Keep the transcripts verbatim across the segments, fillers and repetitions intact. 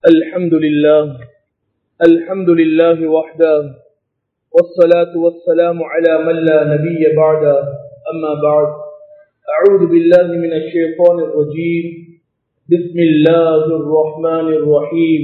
الحمد لله الحمد لله وحده والصلاة والسلام على من لا نبي بعده أما بعد أعوذ بالله من الشيطان الرجيم بسم الله الرحمن الرحيم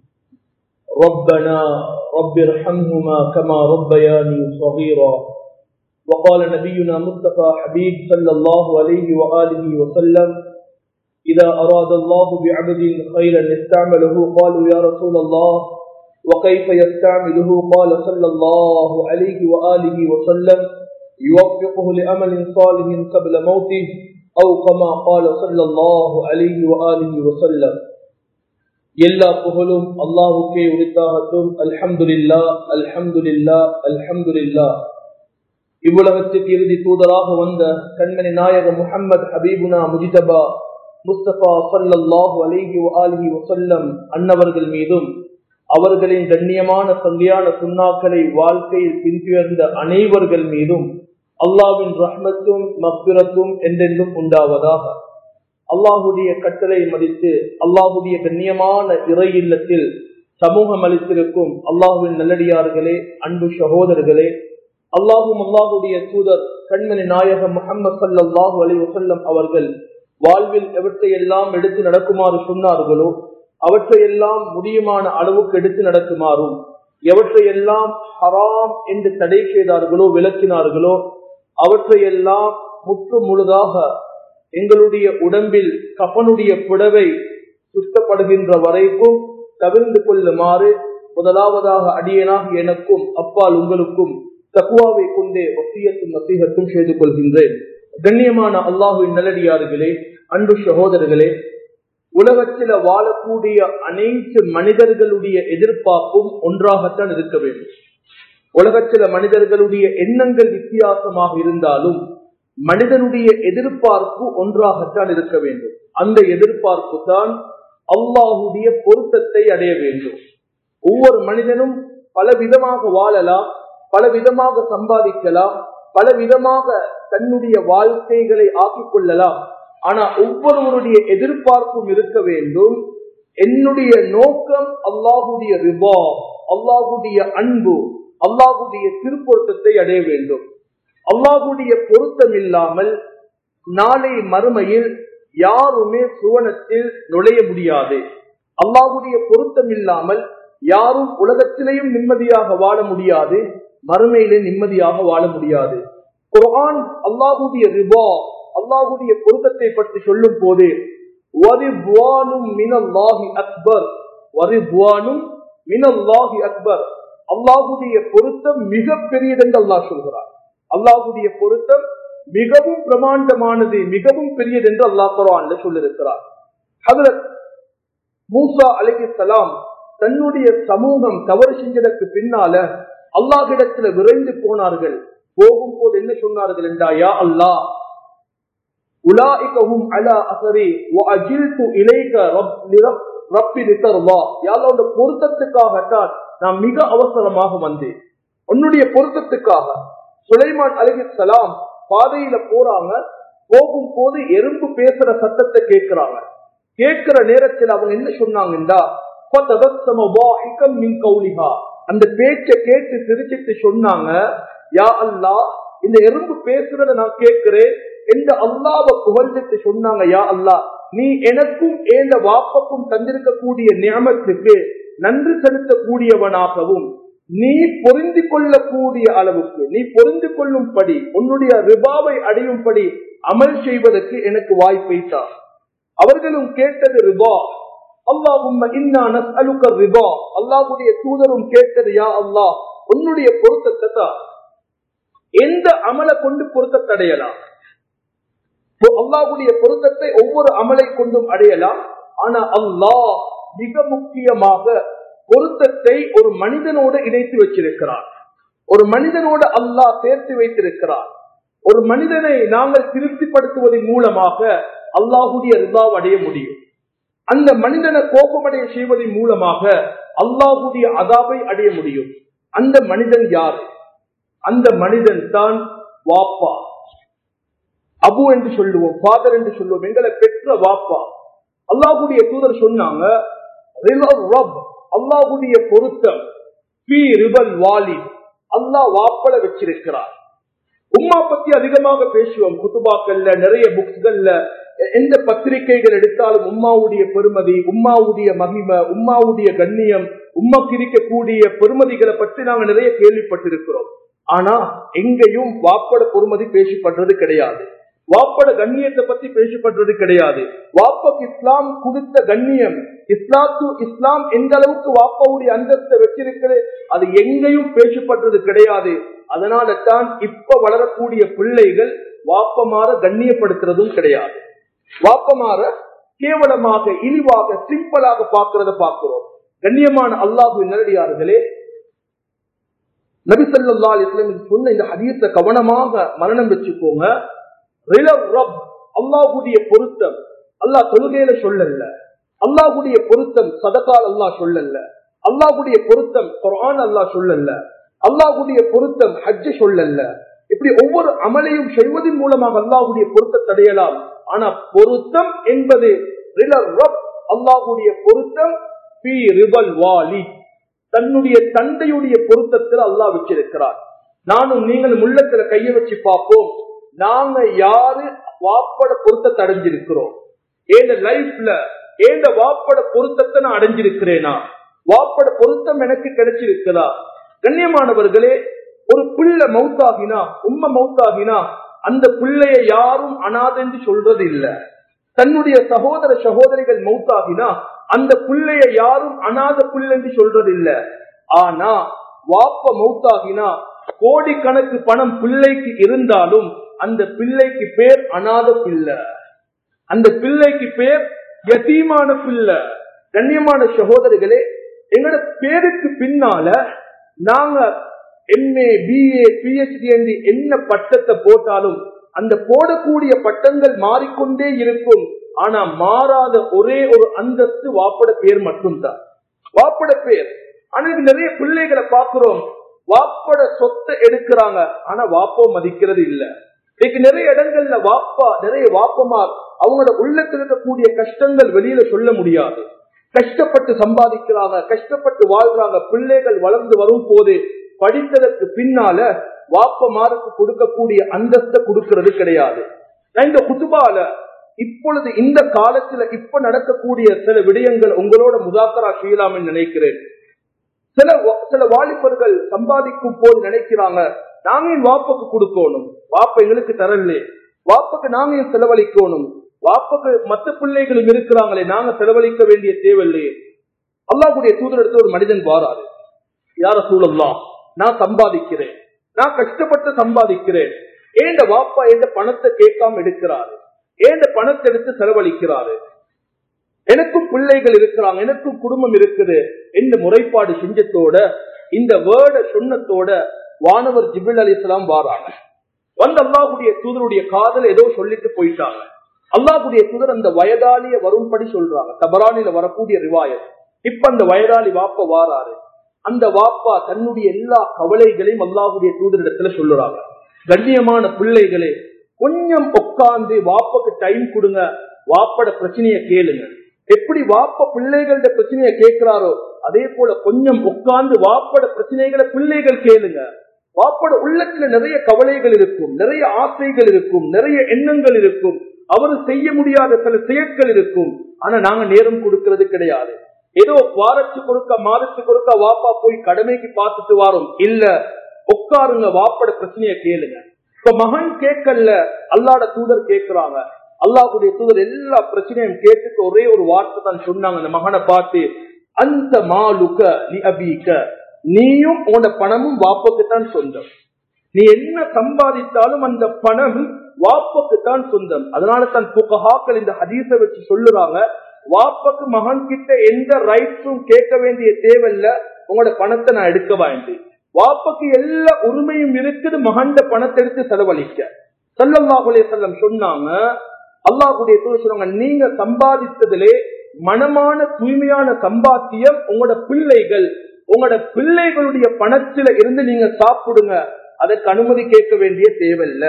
ربنا رب ارحمهما كما ربياني صغيرا وقال نبينا مصطفى حبيب صلى الله عليه وآله وسلم إذا أراد الله بعبد خيرا يستعمله قالوا يا رسول الله وكيف يستعمله قال صلى الله عليه وآله وسلم يوفقه لأمل صالح قبل موته أو كما قال صلى الله عليه وآله وسلم எல்லா புகழும் அல்லாஹ்வுக்கே உரித்தாகட்டும். அல்ஹம்துலில்லாஹ் அல்ஹம்துலில்லாஹ் அல்ஹம்துலில்லாஹ். இவ்வுலகத்துக்கு இறுதி தூதராக வந்த கண்மணி நாயகம் முஹம்மது ஹபீபுனா முஜ்தபா முஸ்தபா ஸல்லல்லாஹு அலைஹி வஆலிஹி வஸல்லம் அன்னவர்கள் மீதும் அவர்களின் கண்ணியமான சங்கையான சுன்னாக்களை வாழ்க்கையில் பின்துயர்ந்த அனைவர்கள் மீதும் அல்லாஹ்வின் ரஹ்மத்தும் மக்ஃபிரத்தும் என்றென்றும் உண்டாவதாக. அல்லாஹுடைய கட்டளை மதித்து அல்லாஹுடைய கண்ணியமான இறை இல்லத்தில் சமூகம் அளித்திருக்கும் அல்லாஹுவின் நல்லடியார்களே, அன்பு சகோதரர்களே, அல்லாஹும் அல்லாஹுடைய தூதர் கண்மணி நாயகம் முஹம்மது ஸல்லல்லாஹு அலைஹி வஸல்லம் அவர்கள் வாழ்வில் எவற்றையெல்லாம் எடுத்து நடக்குமாறு சொன்னார்களோ அவற்றையெல்லாம் முடியுமான அளவுக்கு எடுத்து நடக்குமாறும், எவற்றையெல்லாம் ஹராம் என்று தடை செய்தார்களோ விளக்கினார்களோ அவற்றையெல்லாம் முற்று முழுதாக எங்களுடைய உடம்பில் கஃனுடைய புடவை சுத்தப்படுகின்ற வரைக்கும் தவிர்ந்து கொள்ளுமாறு முதலாவதாக அடியேனாக எனக்கும் அப்பால் உங்களுக்கும் தக்வாவை கொண்டே வசியத்தும் நசீஹத்தும் செய்து கொள்கின்றேன். கண்ணியமான அல்லாஹுவின் நல்லடியார்களே, அன்பு சகோதரர்களே, உலகத்தில் வாழக்கூடிய அனைத்து மனிதர்களுடைய எதிர்பார்ப்பும் ஒன்றாகத்தான் இருக்க வேண்டும். உலகத்தில் மனிதர்களுடைய எண்ணங்கள் வித்தியாசமாக இருந்தாலும் மனிதனுடைய எதிர்பார்ப்பு ஒன்றாகத்தான் இருக்க வேண்டும். அந்த எதிர்பார்ப்பு தான் அல்லாஹுடைய பொருத்தத்தை அடைய வேண்டும். ஒவ்வொரு மனிதனும் பல விதமாக வாழலாம், பல விதமாக சம்பாதிக்கலாம், பல விதமாக தன்னுடைய வாழ்க்கைகளை ஆக்கிக் கொள்ளலாம். ஆனா ஒவ்வொருவருடைய எதிர்பார்ப்பும் இருக்க வேண்டும். என்னுடைய நோக்கம் அல்லாஹுடைய ரிபா, அல்லாஹுடைய அன்பு, அல்லாஹுடைய திருப்பொருத்தத்தை அடைய வேண்டும். அல்லாஹுடைய பொருத்தம் இல்லாமல் நாளை மறுமையில் யாருமே சுவனத்தில் நுழைய முடியாது. அல்லாஹுடைய பொருத்தம் இல்லாமல் யாரும் உலகத்திலேயும் நிம்மதியாக வாழ முடியாது, மறுமையிலே நிம்மதியாக வாழ முடியாது. குர்ஆன் அல்லாஹுடைய ரிபா, அல்லாஹுடைய பொருத்தத்தை பற்றி சொல்லும் போது வரித்வானும் மினல்லாஹி அக்பர், வரித்வானும் மினல்லாஹி அக்பர், அல்லாஹுடைய பொருத்தம் மிக பெரியது என்று அல்லாஹ் சொல்கிறார். அல்லாஹுடைய பொருத்தம் மிகவும் பிரமாண்டமானது, மிகவும் பெரியது என்று அல்லாஹ் குர்ஆன்ல சொல்லியிருக்கிறார். ஹஜ்ரத் மூசா அலைஹிஸ்ஸலாம் தன்னுடைய சமூகம் தவறு செஞ்சதற்கு பின்னால அல்லாஹ்விடத்துல விரைந்து போனார்கள். போகும் போது என்ன சொன்னார்கள் என்றா, யா அல்லாஹ் உலாயிகஹும் அலா அஸரி வ அஜில்து இலைக ரப்பி லிதர்வா, யா அல்லாஹ் உன்னுடைய பொருத்தத்துக்காகத்தான் நான் மிக அவசரமாக வந்தேன், உன்னுடைய பொருத்தத்துக்காக. சுலைமான் அலைஹிஸ்ஸலாம் பாதையில போறாங்க. போகும் போது எறும்பு பேசுற சத்தத்தை கேட்கிறாங்க. கேட்கிற நேரத்தில் அவங்க என்ன சொன்னாங்கண்டா, அந்த பேச்சை கேட்டு சிரிச்சிட்டு சொன்னாங்க, யா அல்லாஹ் இந்த எறும்பு பேசுறத நான் கேட்கிறேன் என்று அல்லாஹ்வை புகழ்ந்துட்டு சொன்னாங்க, யா அல்லாஹ் நீ எனக்கும் ஏந்த வாப்பக்கும் தந்திருக்கக்கூடிய நியமத்துக்கு நன்றி செலுத்தக்கூடியவனாகவும் நீ பொருந்து கொள்ளக்கூடிய அளவுக்கு, நீ பொருந்து கொள்ளும்படி உன்னுடைய ரிபாவை அடையும்படி அமல் செய்வதற்கு எனக்கு வாய்ப்பை தா. அவர்களும் கேட்டது ரிபா. அல்லாஹும்ம இன்னா நஸ்அலுக ரிபா, அல்லாஹ்வுடைய தூதரும் கேட்டது, யா அல்லாஹ் உன்னுடைய பொருத்தத்தை தா. எந்த அமலை கொண்டு பொருத்தத்தை அடையலாம்? அல்லாஹ்வுடைய பொருத்தத்தை ஒவ்வொரு அமலை கொண்டும் அடையலாம். ஆனா அல்லாஹ் மிக முக்கியமாக பொருத்தத்தை ஒரு மனிதனோடு இணைத்து வச்சிருக்கிறார். ஒரு மனிதனோடு அல்லாஹ் சேர்த்து வைத்திருக்கிறார். ஒரு மனிதனை நாங்கள் திருப்திப்படுத்துவதன் மூலமாக அல்லாஹுடைய ரிதாவை அடைய முடியும். அந்த மனிதனை கோபமடைய செய்வதன் மூலமாக அல்லாஹுடைய அதாபை அடைய முடியும். அந்த மனிதன் யார்? அந்த மனிதன் தான் வாப்பா, அபு என்று சொல்லுவோம், ஃபாதர் என்று சொல்லுவோம், எங்களை பெற்ற வாப்பா. அல்லாஹ்வுடைய தூதர் சொன்னாங்க, அல்லாஹ்வுடைய பொருத்தம், அல்லாஹ் வாப்பட வச்சிருக்கிறார். உம்மா பத்தி அதிகமாக பேசுவோம் குத்துபாக்கள்ல, நிறைய புக்ஸ்கள்ல, எந்த பத்திரிகைகள் எடுத்தாலும் உம்மாவுடைய பெருமதி, உம்மாவுடைய மகிமை, உம்மாவுடைய கண்ணியம், உம்மாக்கு இருக்கக்கூடிய பெருமதிகளை பற்றி நாங்க நிறைய கேள்விப்பட்டிருக்கிறோம். ஆனா எங்கேயும் வாப்பட பொறுமதி பேசப்படுறது கிடையாது. வாப்பட கண்ணியத்தை பத்தி பேசப்படுறது கிடையாது. வாப்பாக்கு இஸ்லாம் கொடுத்த கண்ணியம், இஸ்லாத்து இஸ்லாம் எந்த அளவுக்கு வாப்பாவுடைய அந்தஸ்தை வச்சிருக்கிறது அது எங்கேயும் பேசப்படுறது கிடையாது. அதனால தான் இப்ப வளரக்கூடிய பிள்ளைகள் வாப்பமாற கண்ணியப்படுத்துறதும் கிடையாது. வாப்பமாற கேவலமாக, இழிவாக, சிம்பிளாக பார்க்கிறத பார்க்கிறோம். கண்ணியமான அல்லாஹ்வின் நல்லடியார்களே, நபி ஸல்லல்லாஹு அலைஹி வஸல்லம் சொன்ன இந்த ஹதீஸை கவனமாக மரணம் வச்சுக்கோங்க. அல்லாஹ்வுடைய பொருத்தம் அல்லாஹ் தொழுகையில சொல்லல, அல்லாஹ்வுடைய பொருத்தம் சதகால் அல்லாஹ் சொல்லல, அல்லாஹ்வுடைய பொருத்தம் குர்ஆன் அல்லாஹ் சொல்லல, அல்லாஹ்வுடைய பொருத்தம் ஹஜ் சொல்லல. இப்படி ஒவ்வொரு அமலையும் செய்வதன் மூலமாக அல்லாஹ்வுடைய பொருத்தத்தை அடையலாம். ஆனா பொருத்தம் என்பது அல்லாஹ்வுடைய பொருத்தம் தன்னுடைய தந்தையுடைய பொருத்தத்தில் அல்லாஹ் வச்சிருக்கிறார். நானும் நீங்களும் உள்ளத்துல கைய வச்சு பார்ப்போம், நாங்க யாரு வாப்பட பொருத்தத்தை அடைஞ்சிருக்கிறோம். ஏன் லைஃப்ல ஏன் வாப்பட பொருத்தத்தை நான் அடைஞ்சிருக்கிறேனா, வாப்பட பொருத்தம் எனக்கு கிடைச்சிருக்கிறதா? கண்ணியமானவர்களே, ஒரு பிள்ளை மௌத்தாகினா, உம்ம மௌத்தாகினா அந்த பிள்ளைய யாரும் அனாதென்று சொல்றது இல்ல. தன்னுடைய சகோதர சகோதரிகள் மௌத்தாகினா அந்த பிள்ளைய யாரும் அனாத பிள்ளை என்று சொல்றது இல்ல. ஆனா வாப்ப மௌத்தாகினா கோடிக்கணக்கு பணம் பிள்ளைக்கு இருந்தாலும் அந்த பிள்ளைக்கு பேர் அனாத பிள்ளை, அந்த பிள்ளைக்கு பேர் யதீமான பிள்ளை. கண்ணியமான சகோதரிகளே, எங்களோட பேருக்கு பின்னால நாங்க எம்ஏ, பிஏ, பிஹெச்டி என்று என்ன பட்டத்தை போட்டாலும் அந்த போடக்கூடிய பட்டங்கள் மாறிக்கொண்டே இருக்கும். ஆனா மாறாத ஒரே ஒரு அந்தஸ்து வாப்பட பேர் மட்டும்தான், வாப்பட பேர். ஆனா நிறைய பிள்ளைகளை பார்க்கிறோம், வாப்பட சொத்தை எடுக்கிறாங்க, ஆனா வாப்போ மதிக்கிறது இல்ல. இன்னைக்கு நிறைய இடங்கள்ல வாப்பா, நிறைய வாப்பமார் அவங்களோட உள்ளத்தில் இருக்கக்கூடிய கஷ்டங்கள் வெளியில சொல்ல முடியாது. கஷ்டப்பட்டு சம்பாதிக்கிறாங்க, கஷ்டப்பட்டு வாழ்றாங்க. பிள்ளைகள் வளர்ந்து வரும் போது படித்ததற்கு பின்னால வாப்பமாருக்கு கொடுக்கக்கூடிய அந்தஸ்தை கொடுக்கிறது கிடையாது. நான் இந்த குதுபால இப்பொழுது இந்த காலத்துல இப்ப நடக்கக்கூடிய சில விடயங்கள் உங்களோட முதாக்கரா செய்யலாம் நினைக்கிறேன். சில சில வாலிபர்கள் சம்பாதிக்கும் போது நினைக்கிறாங்க, நாங்க என் வாப்புக்கு கொடுக்கணும், வாப்ப எங்களுக்கு தரலே, வாப்புக்கு நாங்க ஏன் செலவழிக்கணும், வாப்புக்கு மற்ற பிள்ளைகளும் இருக்கிறாங்களே, நாங்க செலவழிக்க வேண்டிய தேவையில்லையே. அல்லாஹ்வுடைய தூதரிடத்தில் ஒரு மனிதன் வாராரு, யார ரசூலல்லாஹ், நான் சம்பாதிக்கிறேன், நான் கஷ்டப்பட்டு சம்பாதிக்கிறேன், ஏண்ட வாப்பா எந்த பணத்தை கேட்காம எடுக்கிறாரு, ஏண்ட பணத்தை எடுத்து செலவழிக்கிறாரு, எனக்கும் பிள்ளைகள் இருக்கிறாங்க, எனக்கும் குடும்பம் இருக்குது என்று முறைப்பாடு செஞ்சத்தோட இந்த வேர்ட சொன்னத்தோட வானவர் ஜிப்ரீல் அலைஹிஸ்ஸலாம் வாராங்க. வந்து அல்லாஹ்வுடைய தூதருடைய காதல் ஏதோ சொல்லிட்டு போயிட்டாங்க. அல்லாஹ்வுடைய தூதர் அந்த வயதாலிய வரும்படி சொல்றாங்க, தபரானில வரக்கூடிய ரிவாயத். இப்ப அந்த வயதாலி வாப்பா வாராரு. அந்த வாப்பா தன்னுடைய எல்லா கவலைகளையும் அல்லாஹ்வுடைய தூதரிடத்துல சொல்லுறாங்க. கண்ணியமான பிள்ளைகளே, கொஞ்சம் உட்கார்ந்து வாப்பாக்கு டைம் கொடுங்க, வாப்பட பிரச்சனைய கேளுங்க. எப்படி வாப்ப பிள்ளைகளோட பிரச்சனைய கேட்கிறாரோ அதே போல கொஞ்சம் உட்கார்ந்து வாப்பட பிரச்சனைகளை பிள்ளைகள் கேளுங்க. வாப்பட உள்ளத்துல நிறைய கவலைகள் இருக்கும், நிறைய ஆசைகள் இருக்கும், நிறைய எண்ணங்கள் இருக்கும், அவரு செய்ய முடியாத சில செயற்கள் இருக்கும். ஆனா நாங்க நேரம் கொடுக்கிறது கிடையாது. ஏதோ வாரத்துக்கு ஒருக்கா மாதத்துக்கு ஒருக்கா வாப்பா போய் கடமைக்கு பார்த்துட்டு வாரோம் இல்ல, உட்காருங்க, வாப்பட பிரச்சனைய கேளுங்க. இப்ப மகன் கேட்கல, அல்லாஹ்வோட தூதர் கேட்கிறாங்க. அல்லாஹ்வுடைய தூதர் எல்லா பிரச்சனையும் கேட்டுட்டு ஒரே ஒரு வார்த்தை தான் சொன்னாங்க அந்த மகனை பார்த்து, அந்த மாலுக லி அபீக, நீயும் உன்னோட பணமும் வாப்புக்கு தான் சொந்தம். நீ என்ன சம்பாதித்தாலும் அந்த பணம் வாப்புக்கு தான் சொந்தம். அதனால தான் புகஹாக்கள் இந்த ஹதீஸை வச்சு சொல்லுறாங்க, வாப்புக்கு மகன் கிட்ட எந்த ரைட்ஸும் கேட்க வேண்டிய தேவையில்ல, உங்களோட பணத்தை நான் எடுக்க வேண்டி. வாப்புக்கு எல்லா உரிமையும் இருக்குது மகன்ட பணத்தை எடுத்து செலவழிக்க. ஸல்லல்லாஹு அலைஹி வஸல்லம் சொன்னாங்க, அல்லாஹ்வுடைய தூதர் சொன்னாங்க, நீங்க சம்பாதித்ததிலே மனமான தூய்மையான சம்பாத்தியம் உங்களோட பிள்ளைகள், உங்களோட பிள்ளைகளுடைய பணத்தில இருந்து நீங்க சாப்பிடுங்க, அதற்கு அனுமதி கேட்க வேண்டிய தேவையில்லை.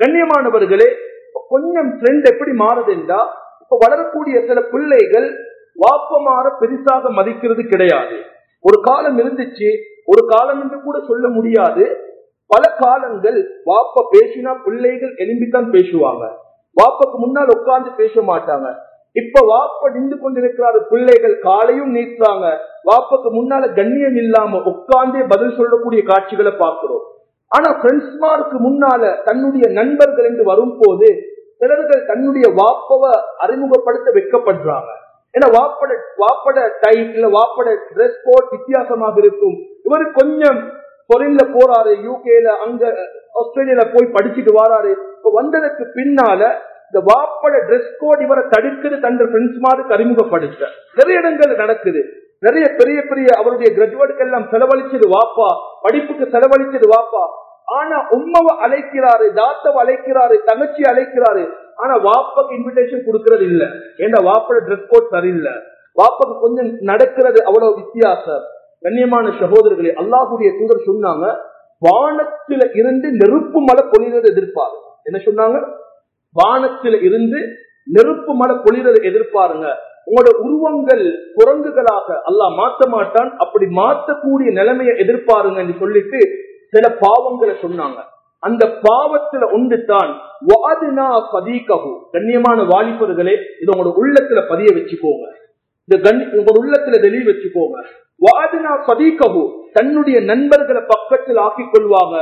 கண்ணியமானவர்களே, கொஞ்சம் ட்ரெண்ட் எப்படி மாறுதுண்டா, இப்ப வளரக்கூடிய சில பிள்ளைகள் வாப்பமாற பெருசாக மதிக்கிறது கிடையாது. ஒரு காலம் இருந்துச்சு, ஒரு காலம் என்று கூட சொல்ல முடியாது. பல காலங்கள் வாப்ப பேசினா பிள்ளைகள் எழும்பித்தான் பேசுவாங்க. வாப்பக்கு முன்னால் உட்கார்ந்து பேச மாட்டாங்க. இப்ப வாப்ப நின்று கொண்டிருக்கிறாரு, பிள்ளைகள் காலையும் நீட்டுறாங்க. வாப்பக்கு முன்னால கண்ணியம் இல்லாம உட்கார்ந்தே பதில் சொல்லக்கூடிய காட்சிகளை பார்க்கிறோம். ஆனா பிரெண்ட்ஸ்மாருக்கு முன்னால தன்னுடைய நண்பர்கள் என்று வரும் போது சிலர்கள் தன்னுடைய வாப்பவை அறிமுகப்படுத்த வைக்கப்படுறாங்க. ஏன்னா வாப்பட வாப்பட டைப் இல்ல வாப்பட டிரெஸ் கோட் வித்தியாசமாக இருக்கும். இவரு கொஞ்சம் பொருள்ல போறாரு, யூகேல அங்க ஆஸ்திரேலியால போய் படிச்சுட்டு வராரு. இப்ப வந்ததுக்கு பின்னால இந்த வாப்பட டிரெஸ் கோட் இவரை தடுக்குது தன் பிரெண்ட்ஸ்மாருக்கு அறிமுகப்படுத்த நிறைய இடங்கள் நடக்குது. நிறைய பெரிய பெரிய அவருடைய கிராஜுவேட்டுக்கு எல்லாம் செலவழிச்சது வாப்பா, படிப்புக்கு செலவழிச்சது வாப்பா. ஆனா உம்மாவை அழைக்கிறாரு, தாத்தாவை அழைக்கிறாரு, தங்கச்சி அழைக்கிறாரு. ஆனா வாப்பாக்கு இன்விடேஷன் கொடுக்கறது இல்ல. ஏன்னா வாப்பட டிரெஸ் கோட் சரியில்லை, வாப்பாக்கு கொஞ்சம் நடக்கிறது அவ்வளவு வித்தியாசம். கண்ணியமான சகோதரர்களே, அல்லாஹ்வுடைய தூதர் சொன்னாங்க, வானத்தில இருந்து நெருப்பு மழை பொழிறது எதிர்ப்பாரு. என்ன சொன்னாங்க? வானத்தில இருந்து நெருப்பு மழை பொழிறது எதிர்பாருங்க. உங்களோட உருவங்கள் குரங்குகளாக அல்லாஹ் மாற்ற மாட்டான், அப்படி மாற்றக்கூடிய நிலைமையை எதிர்பாருங்க என்று சொல்லிட்டு சில பாவங்களை சொன்னாங்க. அந்த பாவத்துல ஒன்று தான் கண்ணியமான வாலிபர்களே, இது உங்களோட உள்ளத்துல பதிய வச்சுக்கோங்க, உங்க உள்ளத்துல தெளிவு வச்சுக்கோங்க. வாதினா சதீகஹு, தன்னுடைய நண்பர்களை பக்கத்தில் ஆக்கிக் கொள்வாங்க.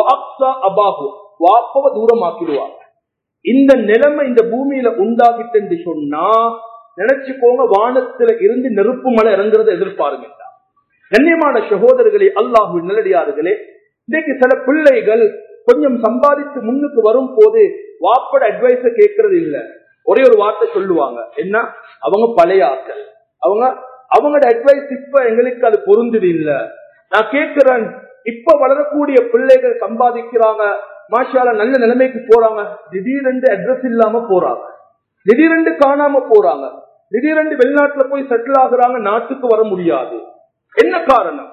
வாப்பவ தூரம் ஆக்கிடுவாங்க. இந்த நிலைமை இந்த பூமியில உண்டாகிட்டு என்று சொன்னா நினைச்சுக்கோங்க, வானத்துல இருந்து நெருப்பு மழை இறங்குறத எதிர்பாருங்க. கண்ணியமான சகோதரர்களே, அல்லாஹ்வின் நல்லடியார்களே, இன்னைக்கு சில பிள்ளைகள் கொஞ்சம் சம்பாதித்து முன்னுக்கு வரும் போது வாப்பட அட்வைஸ கேட்கறது இல்ல. ஒரே ஒரு வார்த்தை சொல்லுவாங்க, என்ன, அவங்க பழைய ஆட்கள், அவங்க அவங்களோட அட்வைஸ் இப்ப எங்களுக்கு அது பொருந்தது இல்ல. நான் கேட்கிறேன், இப்ப வளரக்கூடிய பிள்ளைகள் சம்பாதிக்கிறாங்க, மாஷால நல்ல நிலைமைக்கு போறாங்க, திடீரென்று அட்ரஸ் இல்லாம போறாங்க, திடீரென்று காணாம போறாங்க, திடீரென்று வெளிநாட்டுல போய் செட்டில் ஆகுறாங்க, நாட்டுக்கு வர முடியாது. என்ன காரணம்?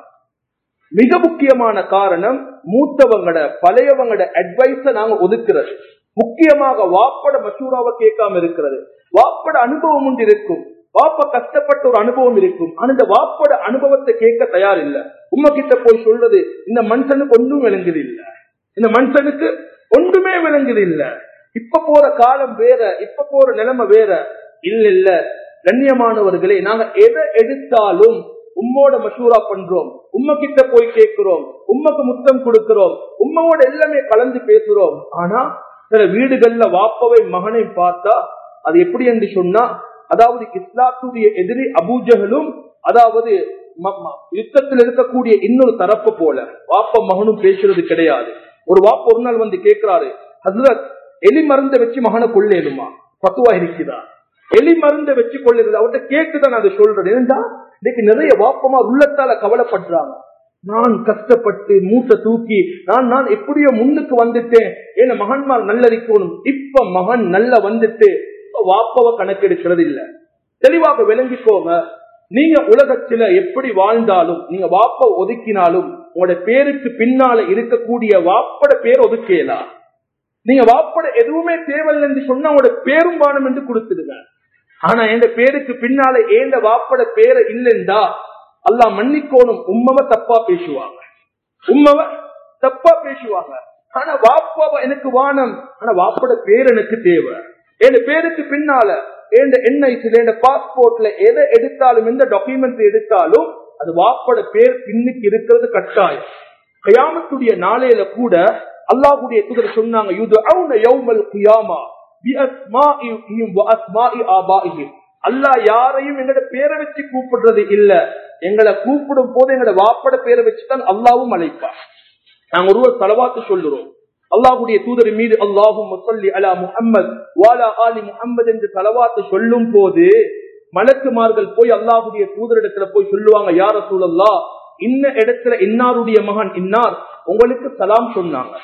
மிக முக்கியமான காரணம் மூத்தவங்கட பழையவங்கட அட்வைஸ நாங்க ஒதுக்குறது. முக்கியமாக வாப்பட மசூராவை கேட்காம இருக்கிறது. வாப்பட அனுபவம் ஒன்று இருக்கும், வாப்ப கஷ்டப்பட்ட ஒரு அனுபவம் இருக்கும். ஆனா இந்த வாப்பட அனுபவத்தை கேட்க தயார் இல்ல. உம்ம கிட்ட போய் சொல்றது, இந்த மனுஷனுக்கு ஒன்றும் விளங்குது இல்ல, இந்த மனுஷனுக்கு ஒன்றுமே விளங்குது இல்ல, இப்ப போற காலம் வேற, இப்ப போற நிலைமை வேற. இல்ல இல்ல கண்ணியமானவர்களே, நாங்க எதை எடுத்தாலும் உம்மோட மசூரா பண்றோம், உம்ம கிட்ட போய் கேட்கிறோம், உம்மக்கு முத்தம் கொடுக்கிறோம், உம்மோட எல்லாமே கலந்து பேசுறோம். ஆனா சில வீடுகள்ல வாப்பவை மகனை பார்த்தா அது எப்படி என்று சொன்னா, அதாவது இஸ்லாத்துடைய எதிரி அபூஜஹலும், அதாவது யுத்தத்தில் இருக்கக்கூடிய இன்னொரு தரப்பு போல வாப்ப மகனும் பேசுறது கிடையாது. ஒரு வாப்ப ஒரு நாள் வந்து கேட்கிறாரு, ஹஸ்ரத், எலி மருந்தை வச்சு மகனை கொள்ளேனுமா? பத்துவா இருக்கிறா? எலி மருந்தை வச்சு கொள்ளுறது அவர்கிட்ட கேட்டுதான் அதை சொல்றது. ஏன்னா இன்னைக்கு நிறைய வாப்பமா உள்ளத்தால கவலைப்படுறாங்க. நான் கஷ்டப்பட்டு மூட்டை தூக்கி நான் நான் எப்படியோ முன்னுக்கு வந்துட்டேன், ஏன்னா மகன்மார் நல்லறிக்கணும். இப்ப மகன் நல்ல வந்துட்டு வாப்பவ கணக்கெடுக்கிறது இல்ல. தெளிவாக விளங்கிக்கோங்க, நீங்க உலகத்துல எப்படி வாழ்ந்தாலும், நீங்க வாப்ப ஒதுக்கினாலும் உங்களோட பேருக்கு பின்னால இருக்கக்கூடிய வாப்பட பேர் ஒதுக்கலாம். நீங்க வாப்பட எதுவுமே தேவையில்லை என்று சொன்னா உங்களோட பேரும் வானம் என்று கொடுத்துடுங்க. ஆனா எந்த பேருக்கு பின்னால ஏந்த வாப்பட பேரை இல்லைண்டா அல்லாஹ் மன்னிக்கோணும், உம்மவ தப்பா பேசுவாங்க, உம்மவ தப்பா பேசுவாங்க. ஆனா வாப்பாவ எனக்கு வானம், ஆனா வாப்பட பேர் எனக்கு தேவை. என் பேருக்கு பின்னால எந்த என்ஐசில எந்த பாஸ்போர்ட்ல எதை எடுத்தாலும், எந்த டாக்குமெண்ட் எடுத்தாலும் அது வாப்பட பேர் பின்னுக்கு இருக்கிறது கட்டாயம். கியாமத்துடைய நாளையில கூட அல்லாஹ்வுடைய தூதர் சொன்னாங்க, யுதுஊன யௌமல் கியாமா பிஅஸ்மாஇஹிம் வஅஸ்மாஇ ஆபாஇஹிம். அல்லாஹ் யாரையும் எங்கட பேரை வச்சு கூப்பிடுறது இல்ல, எங்களை கூப்பிடும் போது எங்கட வாப்பட பேரை வச்சுதான் அல்லாஹ்வும் அழைப்பார். நாங்க ஒருவர் ஸலவாத்து சொல்லுறோம், அல்லாஹ்வுடைய தூதர் மீது அல்லாஹும்ம ஸல்லி அலா முஹம்மத் வ அலா ஆலி முஹம்மத் என்று ஸலவாத்து சொல்லும் போது மலக்குமார்கள் போய் அல்லாஹ்வுடைய தூதரிடத்துல போய் சொல்லுவாங்க, யா ரசூலல்லாஹ், இன்ன இடத்துல இன்னாருடைய மகன் இன்னார் உங்களுக்கு சலாம் சொன்னாங்க.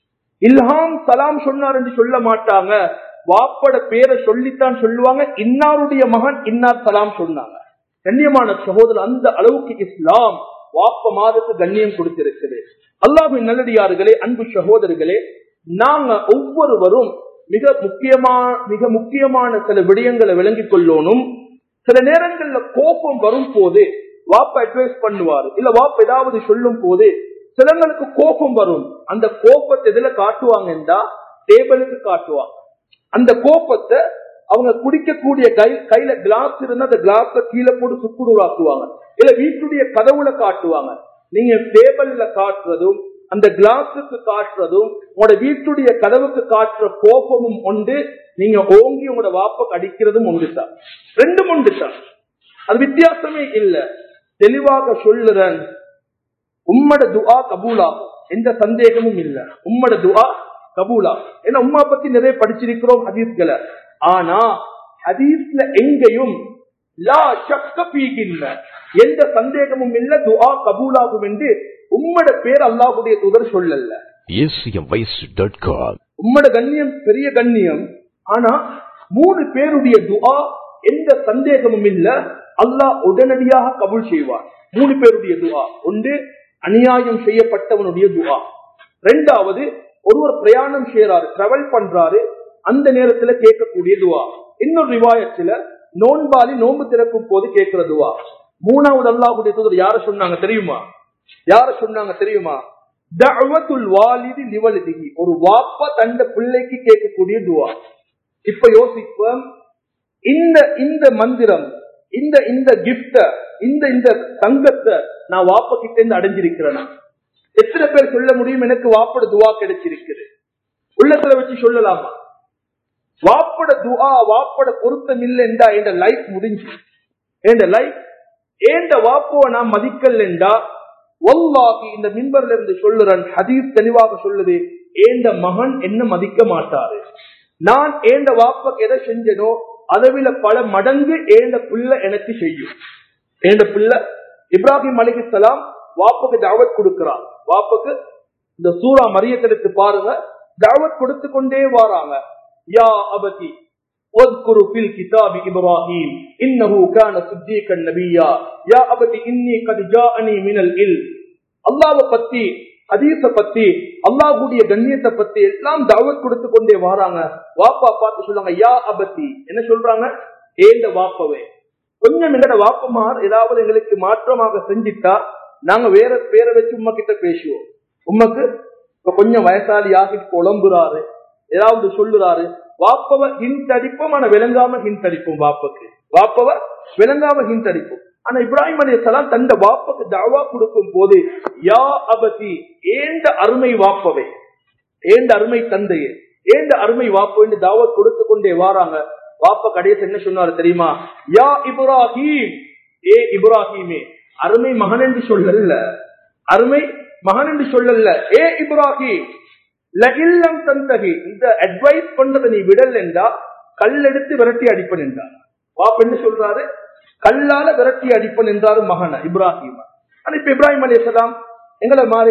இல்ஹாம் சலாம் சொன்னார் என்று சொல்ல மாட்டாங்க, வாப்பட பேரை சொல்லித்தான் சொல்லுவாங்க, இன்னாருடைய மகன் இன்னார் சலாம் சொன்னாங்க. கண்ணியமான சகோதரர், அந்த அளவுக்கு இஸ்லாம் வாப்ப மாதத்து கண்ணியம் கொடுத்திருக்கிறது. அல்லாஹ்வின் நல்லடியார்களே, அன்பு சகோதரர்களே, நாங்க ஒவ்வொருவரும் மிக முக்கியமான மிக முக்கியமான சில விடயங்களை விளங்கிக் கொள்ளணும். சில நேரங்கள்ல கோபம் வரும் போது வாப்ப அட்வைஸ் பண்ணுவாரு, இல்ல வாப்ப ஏதாவது சொல்லும் போது சிலங்களுக்கு கோபம் வரும். அந்த கோபத்தை எதுல காட்டுவாங்கன்னா டேபிளுக்கு காட்டுவாங்க. அந்த கோபத்தை அவங்க குடிக்கக்கூடிய கை கையில கிளாஸ் இருந்தா அந்த கிளாஸ கீழே போட்டு சுக்குடுவாக்குவாங்க, இல்ல வீட்டுடைய கதவுல காட்டுவாங்க. நீங்க டேபிள்ல காட்டுறதும் அந்த கிளாஸுக்கு காட்டுறதும் உங்களோட வீட்டுடைய கதவுக்கு காட்டுற கோபமும் உண்டு. நீங்க ஓங்கி உங்களோட வாப்ப அடிக்கிறதும் உண்டுதான், ரெண்டும் உண்டுதான். அது வித்தியாசமே இல்லை. தெளிவாக சொல்லுறேன், உம்மட துஆ கபூலாகும், எந்த சந்தேகமும் இல்லை. உம்மட துஆ கபூலாகும். ஏன்னா உம்மா பத்தி நிறைய படிச்சிருக்கிறோம் ஹதீஸ்களை. ஆனா ஹதீஸ்ல எங்கேயும் லா ஷக்க ஃபீஹி இல்ல, எந்த சந்தேகமும் இல்ல துஆ கபூலாகும் என்று உம்மட பேர் அல்லாஹ்வுடைய தூதர் சொல்லல. உம்மட கண்ணியம் பெரிய கண்ணியம். ஆனா மூணு பேருடைய துஆ எந்த சந்தேகமும் இல்ல, அல்லாஹ் உடனடியாக கபூல் செய்வார். மூணு பேருடைய துஆ. ஒன்று அநியாயம் செய்யப்பட்டவனுடைய துஆ. ரெண்டாவது ஒருவர் பிரயாணம் செய்யறாரு, டிராவல் பண்றாரு, அந்த நேரத்துல கேட்கக்கூடிய துஆ. இன்னொரு ரிவாயத்துல நோன்பாளி நோன்பு திறக்கும் போது கேட்கிற துஆ. மூணாவது அல்லாஹ்வுடைய தூதர் யார சொன்னாங்க தெரியுமா? யார சொன்னாங்க தெரியுமா? தஅவத்துல் வாலிதி லிவலிதிஹி, ஒரு வாப்பா தந்த பிள்ளைக்கு கேட்கக்கூடிய துஆ. இப்ப யோசிப்போம், இந்த இந்த மந்திரம், இந்த இந்த கிஃப்ட, இந்த இந்த தங்கத்தை நான் வாப்பா கிட்ட இருந்து அடைஞ்சிருக்கிறேன். எத்தனை பேர் சொல்ல முடியும் எனக்கு வாப்பட துஆ கிடைச்சிருக்குது? உள்ளத்துல வச்சு சொல்லலாமா? வாப்பட துஆ வாப்பட பொருத்தம் இல்லை என்றா என்ற லைஃப் முடிஞ்சு, என்ற லைஃப் ஏண்ட வாப்புவ நான் மதிக்கல் என்றா வல்லாஹி இந்த மிம்பர்ல இருந்து சொல்லுறேன், ஹதீஸ் தெளிவாக சொல்லுது, ஏண்ட மகன் என்ன மதிக்க மாட்டாரு. நான் ஏண்ட வாப்ப எதை செஞ்சனோ அதை விட பல மடங்கு ஏண்ட பிள்ளை எனக்கு செய்யும். ஏண்ட பிள்ளை இப்ராஹிம் அலைஹிஸ்ஸலாம் வாப்புக்கு தாவத் கொடுக்கிறார். வாப்புக்கு இந்த சூரா மரியத்தை எடுத்து பாருங்க, தாவத் கொடுத்து கொண்டே வாராங்க. யா அபதி வذ்குரு ஃபில் கிதாபி இப்ராஹீம் இன்னஹு கான சித்தீகன் நபிய்யா யா அபதி இன்னி கத் ஜாஅனி மினல் இல்ம். அல்லாஹ்வை பத்தி, ஹதீஸ பத்தி, அல்லாஹ்வுடைய கண்ணியத்தை பத்தி எல்லாம் தாவத் கொடுத்து கொண்டே வாராங்க. வாப்பா பார்த்து சொல்றாங்க யா அபதி. என்ன சொல்றாங்க? ஏண்ட வாப்பவே. கொஞ்சம் எங்கட வாப்பமார் ஏதாவது எங்களுக்கு மாற்றமாக செஞ்சிட்டா நாங்க வேற பேரை வச்சு உம்மா கிட்ட பேசுவோம். உம்மக்கு இப்ப கொஞ்சம் வயசாளி ஆகிட்டு புலம்புறாரு, ஏதாவது சொல்லுறாரு, வாப்பவ ஹிண்ட் அடிப்போம், ஆனா விளங்காம ஹிண்ட் அடிப்போம். வாப்பக்கு வாப்பவ விளங்காம ஹிண்ட் அடிப்போம். ஆனா இப்ராஹிம் அலைஹிஸ்ஸலாம் தந்த வாப்பக்கு தாவா கொடுக்கும் போது யா அபதி, ஏண்ட அருமை வாப்பவே, ஏண்ட அருமை தந்தையே, ஏண்ட அருமை வாப்பவே தாவத் கொடுத்து கொண்டே வாராங்க. வாப்பா கடைசி என்ன சொன்னாரு தெரியுமா? யா இப்ராஹிம், ஏ இப்ராஹிமே. அருமை மகன் என்று சொல்லல, அருமை மகன் என்று சொல்லல, ஏ இப்ராஹிம் லஇல்லம் தந்தஹி, இந்த அட்வைஸ் பண்றதை நீ விடல் என்றா கல் எடுத்து விரட்டி அடிப்பன் என்றார். வாப்பா என்ன சொல்றாரு? கல்லால விரட்டி அடிப்பன் என்றாரு மகன இப்ராஹிம். ஆனா இப்ப இப்ராஹிம் அலைஹிஸ்ஸலாம் எங்களை மாறி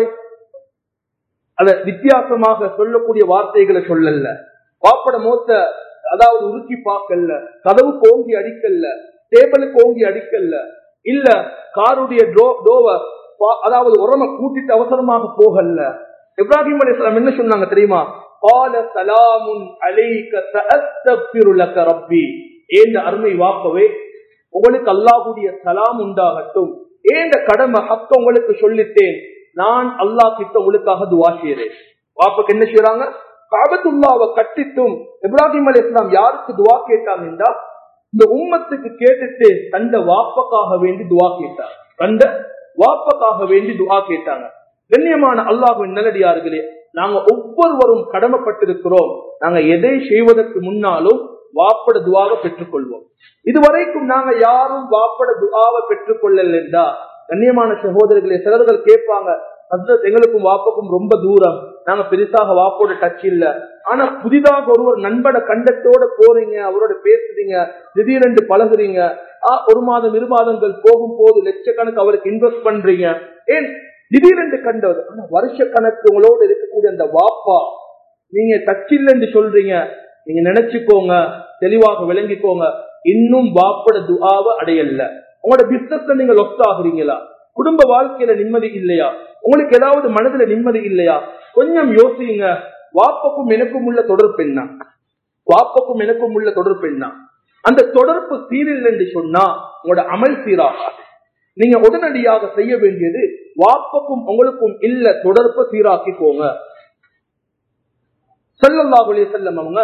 அத வித்தியாசமாக சொல்லக்கூடிய வார்த்தைகளை சொல்லல. வாப்பட மோத்த அதாவது உருக்கி பார்க்கல, கதவு கோங்கி அடிக்கல, டேபிளுக்கு ஓங்கி அடிக்கல, இல்ல காருடைய டோவ அதாவது உரம கூட்டிட்டு அவசரமாக போகல. இப்ராஹிம் அலைஹிஸ்ஸலாம் என்ன சொன்னாங்க தெரியுமா? قال سلام عليك سأستغفر لك ربي. ஏண்ட அருமை வாப்பவே, உங்களுக்கு அல்லாஹ்வுடைய சலாம் உண்டாகட்டும், ஏண்ட கடமை ஹக்க உங்களுக்கு சொல்லிட்டேன், நான் அல்லாஹ் கிட்ட உங்களுக்காக துஆ செய்றேன். வாப்பக்கு என்ன செய்றாங்க? காபத்துல்லாவை கட்டிட்டும் இப்ராஹிம் அலைஹிஸ்ஸலாம் யாருக்கு துஆ கேட்டாங்கன்னா இந்த உம்மத்துக்கு கேட்டுட்டு தந்த வாப்பக்காக வேண்டி துஆ கேட்டார். தந்த வாப்பக்காக வேண்டி துஆ கேட்டாங்க. கண்ணியமான அல்லாஹ்வின் நல்லடியார்களே, நாங்க ஒவ்வொருவரும் கடமைப்பட்டிருக்கிறோம், நாங்க எதை செய்வதற்கு முன்னாலும் வாப்பட துஆவை பெற்றுக்கொள்வோம். இதுவரைக்கும் நாங்க யாரும் வாப்பட துஆவை பெற்றுக் கொள்ளல என்றா, கண்ணியமான சகோதரர்களே, சிலர்கள் கேட்பாங்க, எங்களுக்கும் வாப்புக்கும் ரொம்ப தூரம், நாங்க பெருசாக வாப்போட டச் இல்ல. ஆனா புதிதாக ஒருவர் நண்பட கண்டத்தோட போறீங்க, அவரோட பேசுறீங்க, திடீரென்று பழகுறீங்க, ஒரு மாதம் இரு மாதங்கள் போகும் போது லட்சக்கணக்கு அவருக்கு இன்வெஸ்ட் பண்றீங்க. ஏன் திடீரென்று கண்டது? ஆனா வருஷ கணக்கு உங்களோட இருக்கக்கூடிய அந்த வாப்பா நீங்க டச் இல்லைன்னு சொல்றீங்க. நீங்க நினைச்சுக்கோங்க, தெளிவாக விளங்கிக்கோங்க, இன்னும் வாப்பட துஆவை அடையல. உங்களோட பிசினஸ்ல நீங்க லொஸ்ட் ஆகுறீங்களா? குடும்ப வாழ்க்கையில நிம்மதி இல்லையா? உங்களுக்கு ஏதாவது மனதுல நிம்மதி இல்லையா? கொஞ்சம் யோசிங்க. வாப்பக்கும் எனக்கும் உள்ள தொடர்பு என்ன? வாப்பக்கும் எனக்கும் உள்ள தொடர்பு என்ன? அந்த தொடர்பு சீரில் என்று சொன்னா உங்களோட அமல் சீராகாது. நீங்க உடனடியாக செய்ய வேண்டியது வாப்பக்கும் உங்களுக்கும் இல்ல தொடர்பு சீராக்கிக்கோங்க. ஸல்லல்லாஹு அலைஹி வஸல்லம் அவங்க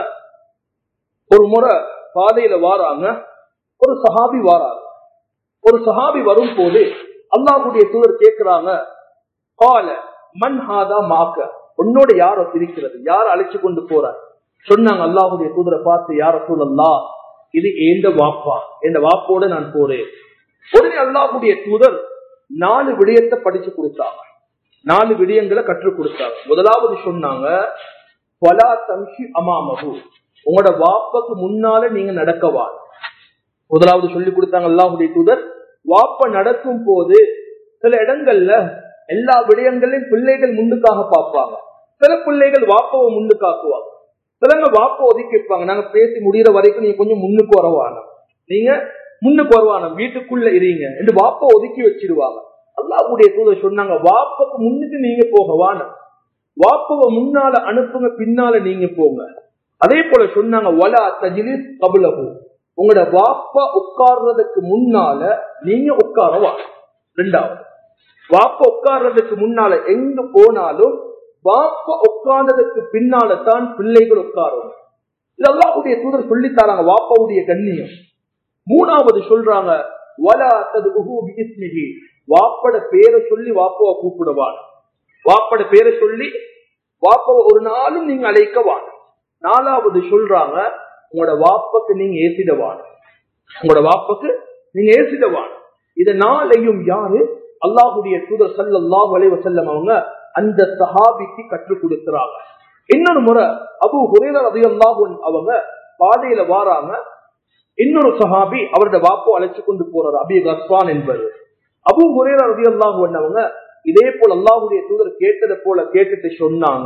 ஒரு முறை பாதையில வாராங்க, ஒரு சஹாபி வாராங்க. ஒரு சஹாபி வரும் போது அல்லாஹ்வுடைய தூதர் கேட்கிறாங்க, கால மன் ஹாதா மாக்க, உன்னோட யார இருக்கிறது, யார அழைச்சு கொண்டு போற? சொன்னாங்க அல்லாஹ்வுடைய தூதரை பார்த்து, யா ரசூலல்லாஹ், இது ஏந்த வாப்பா, இந்த வாப்போட நான் போறேன். உடனே அல்லாஹ்வுடைய தூதர் நாலு விடயத்தை படிச்சு கொடுத்தாங்க, நாலு விடயங்களை கற்றுக் கொடுத்தாங்க. முதலாவது சொன்னாங்க, வலா தம்ஷி அமாமஹு, உங்களோட வாப்பக்கு முன்னால நீங்க நடக்கவா. முதலாவது சொல்லி கொடுத்தாங்க அல்லாஹ்வுடைய தூதர். வாப்ப நடக்கும் போது சில இடங்கள்ல எல்லா விடயங்களையும் பிள்ளைகள் முன்னுக்காக பார்ப்பாங்க. சில பிள்ளைகள் வாப்பவை முன்னுக்காக்குவாங்க, சிலங்க வாப்ப ஒதுக்கி வைப்பாங்க. நாங்க பேசி முடிகிற வரைக்கும் நீங்க கொஞ்சம் முன்னுக்கு வரவான, நீங்க முன்னுக்கு வருவான, வீட்டுக்குள்ள இருங்க என்று வாப்ப ஒதுக்கி வச்சிருவாங்க. அல்லாஹ்வுடைய தூதர் சொன்னாங்க, வாப்பக்கு முன்னுக்கு நீங்க போகவான, வாப்பவை முன்னால அனுப்புங்க, பின்னால நீங்க போங்க. அதே போல சொன்னாங்க, வலா தஜ்லிஸ் கப்லஹு, உங்களோட வாப்பா உட்கார்றதுக்கு முன்னால நீங்க உட்காரவா. ரெண்டாவது, வாப்பா உட்கார்றதுக்கு முன்னால எங்க போனாலும் வாப்பா உட்கார்ந்ததுக்கு பின்னால தான் பிள்ளைகள் உட்காரும். இது அல்லாஹ்வுடைய தூதர் சொல்லித்தாராங்க, வாப்பாவுடைய கண்ணியம். மூணாவது சொல்றாங்க, வலா ததுஹு பிஇஸ்மிஹி, வாப்பட பேரை சொல்லி வாப்பாவை கூப்பிடுவான். வாப்பட பேரை சொல்லி வாப்பாவை ஒரு நாளும் நீங்க அழைக்கவான். நாலாவது சொல்றாங்க, உங்களோட வாப்பக்கு நீங்க ஏசிடவான், உங்களோட வாப்பக்கு நீங்க ஏசிடவான். இத நாளையும் யாரு? அல்லாஹ்வுடைய தூதர் ஸல்லல்லாஹு அலைஹி வஸல்லம் அவங்க அந்த சஹாபிக்கு கற்றுக் கொடுக்கிறாங்க. இன்னொரு முறை அபூ ஹுரைரா ரலியல்லாஹு அன்ஹு அவங்க பாதையில வாராங்க. இன்னொரு சஹாபி அவரோட வாப்போ அழைச்சு கொண்டு போறாரு, அபீ கஸ்வான் என்பது. அபூ ஹுரைரா ரலியல்லாஹு அன்ஹு அவங்க இதே போல அல்லாஹ்வுடைய தூதர் கேட்டதை போல கேட்டுட்டு சொன்னாங்க,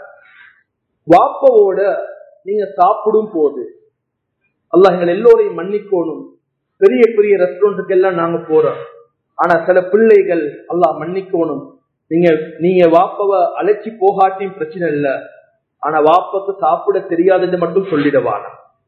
வாப்பவோட நீங்க சாப்பிடும் போது, அல்லாஹ் எங்கள் எல்லோரையும் மன்னிக்கணும், பெரிய பெரிய ரெஸ்டாரண்ட்டுக்கு எல்லாம் நாங்க போறோம், ஆனா சில பிள்ளைகள் அல்லாஹ் மன்னிக்கணும், நீங்க நீங்க வாப்பவை அழைச்சி போகாட்டியும் பிரச்சனை இல்லை, ஆனா வாப்பக்கு சாப்பிட தெரியாதுன்னு மட்டும் சொல்லிடுவான.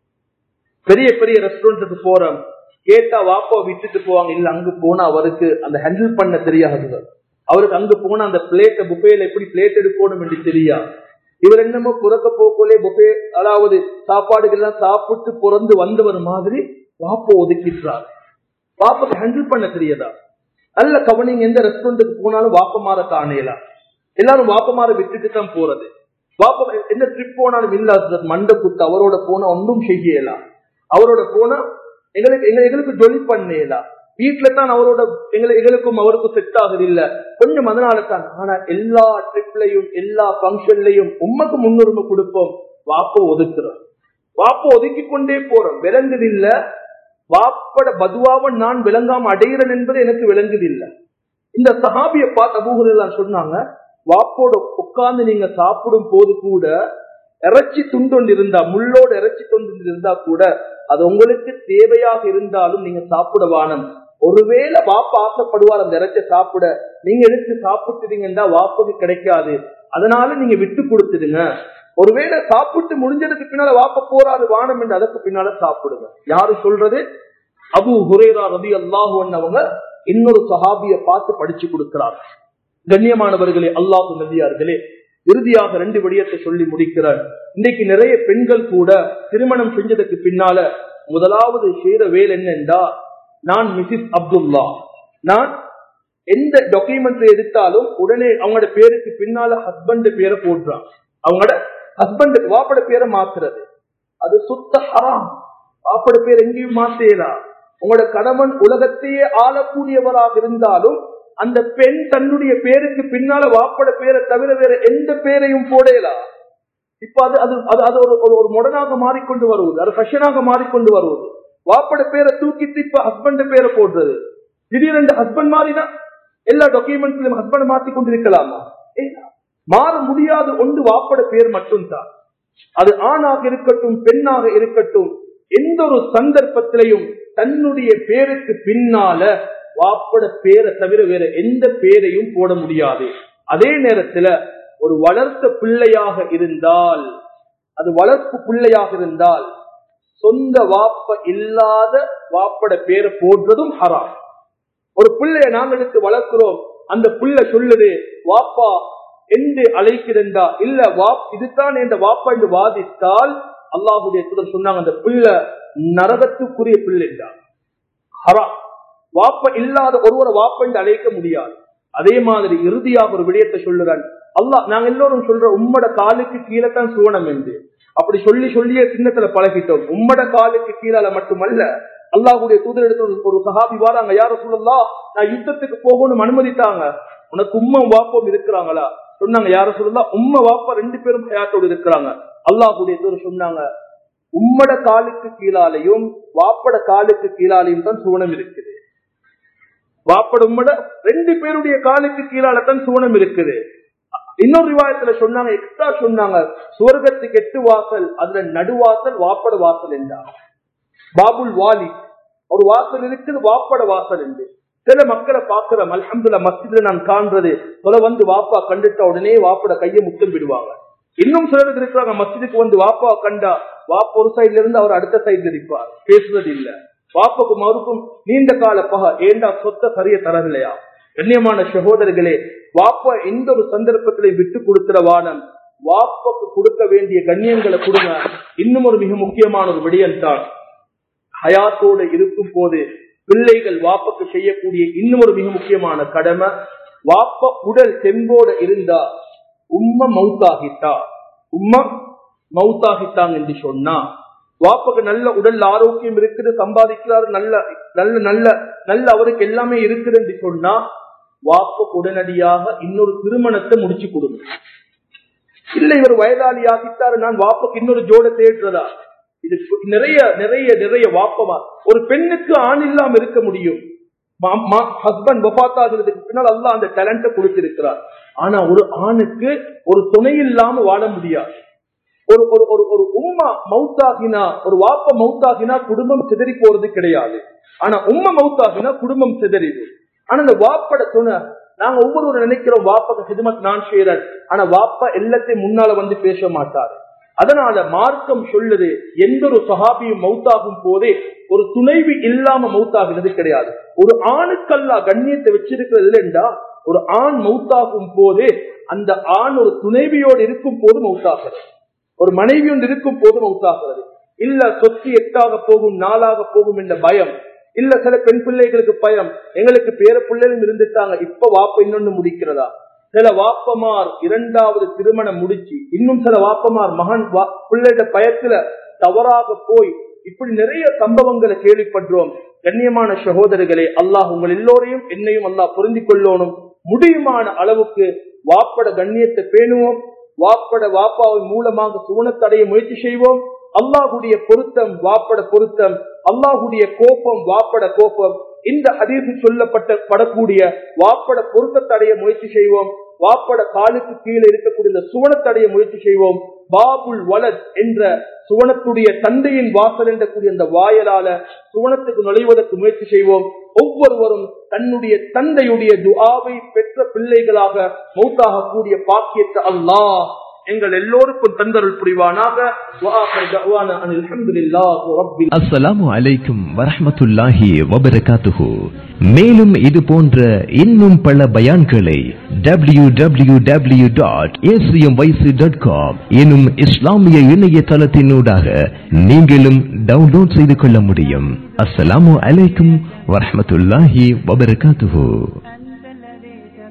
பெரிய பெரிய ரெஸ்டாரண்ட்டுக்கு போறோம், கேட்டா வாப்பாவை விட்டுட்டு போவாங்க, இல்ல அங்கு போனா அவருக்கு அந்த ஹேண்டில் பண்ண தெரியாது, அவருக்கு அங்கு போனா அந்த பிளேட்டை புஃபேல எப்படி பிளேட் எடுக்கணும் என்று தெரியா. இவர் என்னமோ புறக்க போக்கோலே புஃபே, அதாவது சாப்பாடுகள் எல்லாம் சாப்பிட்டு பிறந்து வந்தவர் மாதிரி வாப்ப ஒதுக்கிட்டார். வாப்பக்கு ஹேண்டில் பண்ண தெரியாதா? நல்ல கவனிங்க, எந்த ரெஸ்டாரண்ட்டுக்கு போனாலும் வாப்பமார காணையலாம், எல்லாரும் வாப்பமார விட்டுட்டு தான் போறது. வாப்ப எந்த ட்ரிப் போனாலும் இல்ல மண்ட குத்து, அவரோட போனா ஒன்றும் செய்யலாம், அவரோட போனா எங்களுக்கு எங்களுக்கு ஜொலி பண்ணலாம், வீட்டுல தான் அவரோட எங்களை எங்களுக்கும் அவருக்கும் செட் ஆகுது இல்ல கொஞ்சம், அதனால தான். ஆனா எல்லா ட்ரிப்லையும் எல்லா பங்கன்லயும் உண்மைக்கு முன்னுரிமை கொடுப்போம், வாப்ப ஒதுக்குறோம், வாப்ப ஒதுக்கி கொண்டே போறோம். விளங்குது இல்ல, வாப்பட பதுவாவை நான் விளங்காம அடைகிறேன் என்பது எனக்கு விளங்குது இல்ல. இந்த சஹாபியை பார்த்து அபூ ஹுரைரா சொன்னாங்க, வாப்போட உட்கார்ந்து நீங்க சாப்பிடும் போது கூட இறைச்சி துண்டு இருந்தா, முள்ளோட இறைச்சி துண்டு இருந்தா கூட அது உங்களுக்கு தேவையாக இருந்தாலும் நீங்க சாப்பிட வானம். ஒருவேளை வாப்பா ஆசைப்படுவார் அந்த இறைச்ச சாப்பிட, நீங்க எடுத்து சாப்பிட்டுட்டீங்கன்னா வாப்புக்கு கிடைக்காது, அதனால நீங்க விட்டு கொடுத்துடுங்க. ஒருவேளை சாப்பிட்டு முடிஞ்சதுக்கு பின்னால வாப்ப போறாது வானம் என்று அதற்கு பின்னால சாப்பிடுங்க. யாரு சொல்றது? அபூ ஹுரைரா ரலியல்லாஹு அன்ஹு அவங்க இன்னொரு சஹாபியை பார்த்து படிச்சு கொடுக்கிறார். கண்ணியமானவர்களே, அல்லாஹ் நபியார்களே, இறுதியாக ரெண்டு விடயத்தை சொல்லி முடிக்கிறார். இன்னைக்கு நிறைய பெண்கள் கூட திருமணம் செஞ்சதுக்கு பின்னால முதலாவது செய்யற வேலை என்னென்றா, நான் மிஸ்ஸஸ் அப்துல்லா, நான் எந்த டாக்குமெண்ட் எடுத்தாலும் உடனே அவங்களோட பேருக்கு பின்னால ஹஸ்பண்ட் பேரை போடுறான், அவங்களோட ஹஸ்பண்ட் வாப்பட பேரை மாத்துறது. அது சுத்த ஹராம். வாப்பட பேர் எங்கேயும் மாத்தேலாம். உங்களோட கணவன் உலகத்தையே ஆளக்கூடியவராக இருந்தாலும் அந்த பெண் தன்னுடைய பேருக்கு பின்னால வாப்பட பேரை தவிர வேற எந்த பேரையும் போடலாம். இப்ப அது அது அது ஒரு ஒரு மாடர்னாக மாறிக்கொண்டு வருவது, அது ஃபேஷனாக மாறிக்கொண்டு வருவது. வாப்பட பேரை தூக்கிட்டு இப்ப ஹஸ்பண்ட் பேரை போடுறது. திடீரென்று ஹஸ்பண்ட் மாறினா எல்லா டாக்குமெண்ட்ஸ்லயும் ஹஸ்பண்ட் மாத்தி கொண்டிருக்கலாமா? மாற முடியாது. ஒன்று வாப்பட பேர் மட்டும்தான். அது ஆணாக இருக்கட்டும் பெண்ணாக இருக்கட்டும், எந்த ஒரு சந்தர்ப்பத்திலையும் தன்னுடைய பேருக்கு பின்னால வாப்பட பேரை தவிர வேற எந்த பேரையும் போட முடியாது. அதே நேரத்துல ஒரு வளர்த்த பிள்ளையாக இருந்தால், அது வளர்ப்பு பிள்ளையாக இருந்தால் சொந்த வாப்ப இல்லாத வாப்பட பேரை போடுறதும் ஹராம். ஒரு பிள்ளைய நாங்க எடுத்து வளர்க்கிறோம், அந்த பிள்ளை சொல்லுது வாப்பா என்று அழைக்கிறா இல்ல வாப் இதுதான் என்ற வாப்பா என்று வாதித்தால் அல்லாஹுடைய தூதர் சொன்னாங்க அந்த பிள்ளை நரகத்துக்குரிய பிள்ளை என்றார். ஹராம். வாப்ப இல்லாத ஒருவரை வாப்ப என்று அழைக்க முடியாது. அதே மாதிரி இறுதியாக ஒரு விடயத்தை சொல்லுறான் அல்லாஹ். நாங்க எல்லோரும் சொல்ற உம்மட காலுக்கு கீழே தான் சுவனம் என்று அப்படி சொல்லி சொல்லிய சின்னத்துல பழகிட்டோம். உம்மட காலுக்கு கீழால மட்டுமல்ல, அல்லாஹுடைய தூதர் எடுத்து ஒரு சஹாபி வாராங்க, யார சொல்லலாம் நான் யுத்தத்துக்கு போகணும் அனுமதித்தாங்க, உனக்கு உம்ம வாப்பம் இருக்கிறாங்களா? சொன்னாங்க யார சொல்லலாம் உம்ம வாப்பா ரெண்டு பேரும் ஹயாத்தோடு இருக்கிறாங்க. அல்லாஹுடைய தூதர் சொன்னாங்க உம்மட காலுக்கு கீழாலையும் வாப்பட காலுக்கு கீழாலையும் தான் சுவனம் இருக்குது. வாப்பட உம்மட ரெண்டு பேருடைய காலுக்கு கீழால தான் சுவனம் இருக்குது. இன்னொரு ரிவாயத்துல சொன்னாங்க, எக்ஸ்ட்ரா சொன்னாங்க, சுவர்க்கத்துக்கு எட்டு வாசல், அதுல நடுவாசல் வாப்பட வாசல் என்றாங்க. பாபுல் வாலி ஒரு வாசல் இருக்குது, வாப்பட வாசல் என்று. சில மக்களை பாக்குறோம், அல்ஹம்துலில்லாஹ் மஸ்ஜித்ல நான் காண்றது, சொல்ல வந்து வாப்பா கண்டுட்டா உடனே வாப்பட கையை முத்தம் விடுவாங்க. இன்னும் சிலருக்கு இருக்கிறாங்க, மஸ்ஜிதுக்கு வந்து வாப்பா கண்டா வாப்பா ஒரு சைட்ல இருந்து அவர் அடுத்த சைட்ல இருப்பார், பேசுறது இல்ல. வாப்பாக்கும் அவருக்கும் நீண்ட கால பகை, ஏண்டா சொத்த சரிய தரவில்லையா? கண்ணியமான சகோதரர்களே, வாப்பா எந்த ஒரு சந்தர்ப்பத்திலே விட்டு கொடுக்கிற வானம், வாப்பாக்கு கொடுக்க வேண்டிய கண்ணியங்களை கொடுங்க. இன்னும் ஒரு மிக முக்கியமான ஒரு விடயம் தான், ஹயாத்தோடு இருக்கும் போது பிள்ளைகள் வாப்பாக்கு செய்யக்கூடிய இன்னும் ஒரு மிக முக்கியமான கடமை, வாப்பா உடல் செம்போட இருந்தா, உம்மா மௌத்தாகிட்டா உம்மா மௌத்தாகிட்டாங்க என்று சொன்னா, வாப்பாக்கு நல்ல உடல் ஆரோக்கியம் இருக்குது, சம்பாதிக்கிறாரு, நல்ல நல்ல நல்ல நல்ல அவருக்கு எல்லாமே இருக்குது என்று சொன்னா, வாப்பாக்கு உடனடியாக இன்னொரு திருமணத்தை முடிச்சு கொடுங்க. இல்ல இவர் வயதாளி ஆகிட்டாரு, நான் வாப்பாக்கு இன்னொரு ஜோட தேடுறதா? இது நிறைய நிறைய நிறைய வாப்பமா. ஒரு பெண்ணுக்கு ஆண் இல்லாம இருக்க முடியும், ஹஸ்பண்ட் வஃபாத்தாகிறதுக்கு பின்னால் அல்லாஹ் அந்த டேலண்ட கொடுத்திருக்கிறார். ஆனா ஒரு ஆணுக்கு ஒரு துணை இல்லாம வாழ முடியாது. ஒரு ஒரு ஒரு உம்மா மௌத்தாகினா, ஒரு வாப்ப மௌத்தாகினா குடும்பம் சிதறி போறது கிடையாது. ஆனா உம்மா மௌத்தாகினா குடும்பம் சிதறிது. ஆனா இந்த வாப்பட துணை, நாங்க ஒவ்வொரு நினைக்கிறோம் வாப்பாக்கு ஹிதமத் நான் செய்யறேன், ஆனா வாப்பா எல்லாத்தையும் முன்னால வந்து பேச மாட்டாரு. அதனால மார்க்கம் சொல்லுது, எந்த ஒரு சஹாபியும் மௌத்தாகும் போதே ஒரு துணைவி இல்லாம மௌத்தாகிறது கிடையாது. ஒரு ஆணுக்கல்லா கண்ணியத்தை வச்சிருக்கிறது என்றா, ஒரு ஆண் மௌத்தாகும் போதே அந்த ஆண் ஒரு துணைவியோடு இருக்கும் போது மௌத்தாகிறது, ஒரு மனைவி ஒன்று இருக்கும் போது மௌத்தாகிறது. இல்ல சொத்து எட்டாக போகும், நாளாக போகும் என்ற பயம் இல்ல. சில பெண் பிள்ளைகளுக்கு பயம், எங்களுக்கு பேர பிள்ளைகளும் இருந்துட்டாங்க, இப்ப வாப்ப இன்னொன்னு முடிக்கிறதா? சில வாப்பமார் இரண்டாவது திருமணம் முடிச்சு, இன்னும் சில வாப்பமார் மகன் பிள்ளைட பயத்துல தவறாக போய், இப்படி நிறைய சம்பவங்களை கேள்விப்படுறோம். கண்ணியமான சகோதரர்களே, அல்லாஹ் உங்கள் எல்லோரையும் என்னையும் அல்லாஹ் பொருந்திக் கொள்ளணும். முடியுமான அளவுக்கு வாப்பட கண்ணியத்தை பேணுவோம், வாப்பட வாப்பாவின் மூலமாக சுவனத்தடைய முயற்சி செய்வோம். அல்லாஹுடைய பொருத்தம் வாப்பட பொருத்தம், அல்லாஹுடைய கோபம் வாப்பட கோபம். இந்த ஹதீஸில் சொல்லப்பட்ட படக்கூடிய வாப்பட பொருத்தத்தடைய முயற்சி செய்வோம். வாப்பட காலுக்கு கீழே இருக்கக்கூடிய இந்த சுவனத்தடைய முயற்சி செய்வோம். பாபுல் வலத் என்ற சுவனத்துடைய தந்தையின் வாசல் என்றக்கூடிய அந்த வாயலால சுவனத்துக்கு நுழைவதற்கு முயற்சி செய்வோம். ஒவ்வொருவரும் தன்னுடைய தந்தையுடைய துஆவை பெற்ற பிள்ளைகளாக மௌத்தாக கூடிய பாக்கியத்தை அல்லாஹ் எங்கள் எல்லோருக்கும் தந்தருள் புரிவானாக. அஸ்ஸலாமு அலைக்கும் வரஹ்மத்துல்லாஹி வபரகாத்துஹு. மேலும் இது போன்ற இன்னும் பல பயான்களை W W W dot A C M Y C dot com எனும் இஸ்லாமிய இணையதளத்தினூடாக நீங்களும் டவுன்லோட் செய்து கொள்ள முடியும். அஸ்ஸலாமு அலைக்கும் வரஹ்மத்துல்லாஹி வபரகாத்துஹு.